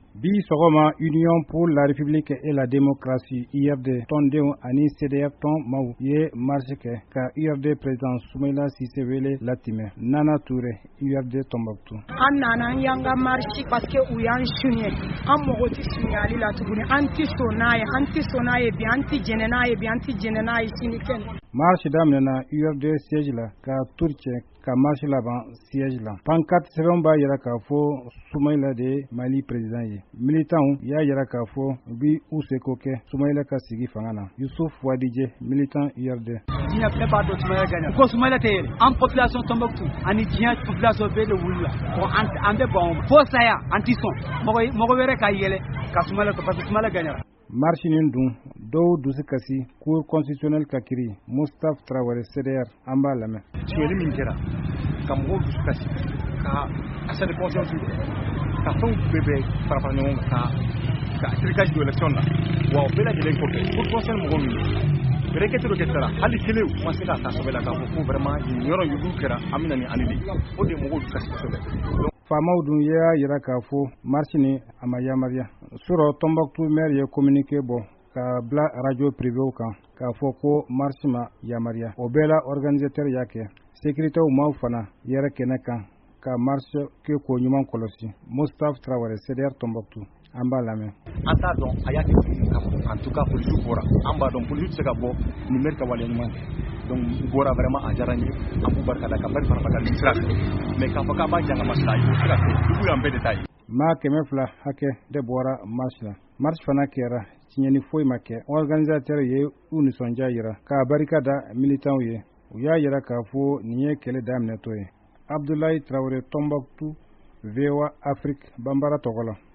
Bi sɔgɔma Union pour la République et la démocratie URD tɔndenw ani CDF tɔn maaw ye marche kɛ ka URD président Soumaïla Cissé wele latimɛ. Nana Touré URD Tombouctou. An nana an y'an ka marche parce que u y'an suɲɛ. An mago tɛ suɲɛli la tuguni. An ti sɔn n'a ye, an ti sɔn n'a ye bi, an ti jɛnɛ n'a ye bi, an ti jɛnɛ n'a ye sini kɛnɛ. Marche daminɛna URD siège la ka tour cɛ ka marche laban siège la. Pancarte sɛbɛn b'a yira k'a fɔ Soumaïla de Mali président ye. Militants y'a yira k'a fɔ u bi u seko kɛ Soumaïla ka sigi fanga na. Youssouf Wadije, militant URD. Diɲɛ bɛɛ b'a dɔn Soumaïla gagné. Ko Soumaïla tɛ yɛlɛ. An population Tombouctou ani diɲɛ population bɛɛ de wulila. Bon an bɛ ban o ma. Fo saya an ti sɔn. Mɔgɔ wɛrɛ ka yɛlɛ ka Soumaïla parce que Soumaïla gagné. Marche nin dun dɔw dusu kasi cour constitutionnel ka kiri Moustapha Traoré CDR an b'a lamɛn. Suɲɛli min kɛra ka mɔgɔw dusu kasi ka accès de conscience ka fɛnw bɛɛ fara ɲɔgɔn kan ka tricage de élection na wa o bɛɛ lajɛlen kɔfɛ cour constitutionnel mɔgɔw min requête dɔ kɛra hali kelen u ma se k'a ta sɛbɛn la k'a fɔ ko vraiment nin yɔrɔ yugu kɛra an bɛna ni ale de o de mɔgɔw dusu kasi kosɛbɛ. Faamaw dun y'a yira k'a fɔ marche ni a ma yamaruya. Surɔ Tombouctou maire ye communiqué bɔ ka bila radio privéw kan k'a fɔ ko marche ma yamaruya. O bɛɛ la organisateur y'a kɛ. Sécurité maaw fana yɛrɛ kɛnɛ kan ka marche kɛ ko ɲuman kɔlɔsi. Moustapha Traoré CDR Tombouctou an b'a lamɛn. An t'a dɔn a y'a kɛ en tout cas policiw bɔra an b'a dɔn policiw tɛ se ka bɔ ni maire ka waleya ɲuman kɛ. Donc bɔra vraiment a diyara n ye an b'u barika da ka bari fana ka sira fɛ mais k'a fɔ k'a b'a janga masala ye o sira fɛ dugu y'an bɛɛ de ta ye. Maa 200 hakɛ de bɔra marche la. Marche fana kɛra tiɲɛni foyi ma kɛ. Organisateur ye u nisɔndiya yira k'a barika da militants ye. U y'a yira k'a fɔ nin ye kɛlɛ daminɛtɔ ye. Abdoulaye Traoré Tombouctou VOA Afrique Bambara tɔgɔ la.